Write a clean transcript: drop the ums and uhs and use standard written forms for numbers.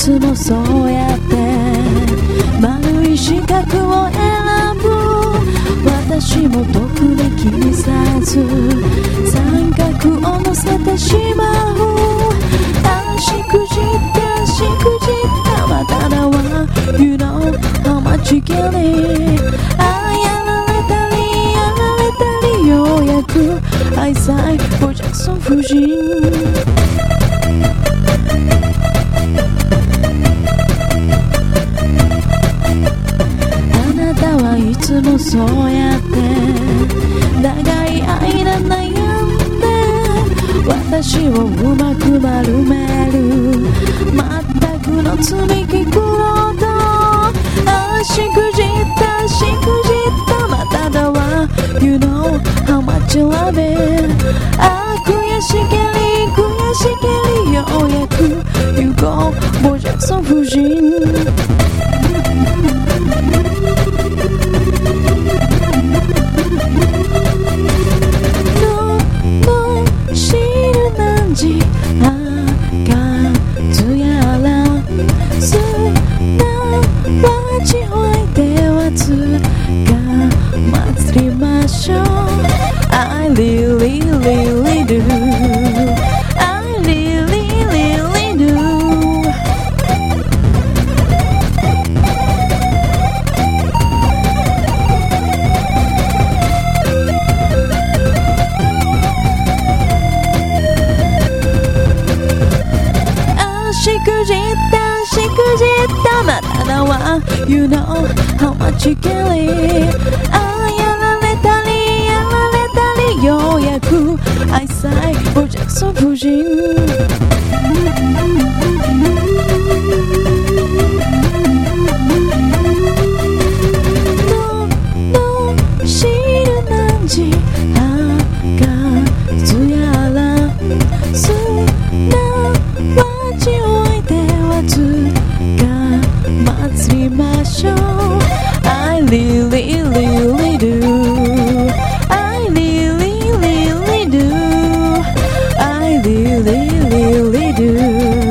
つもそうやって丸い四角を選ぶ。私も特に気にさず三角を乗せてしまう。しくじったしくじったまただわ You know how much you get it。 やられたりようやく愛妻ボージャクソン夫人。あなたはいつもそうやって長い間悩んで私をうまく丸める。全くの積み木苦労としくじったしくじったまただわ You know how much you love it。 悔しげりようやく You go ボージャクソン夫人。I really, really do. I really, really do. しくじったまただわ You know how much you get it。 ようやく愛妻ボージャクソン夫人。知る何時数やらすなわちおいではつか祭りましょう。 I really, really do。 I really, really do。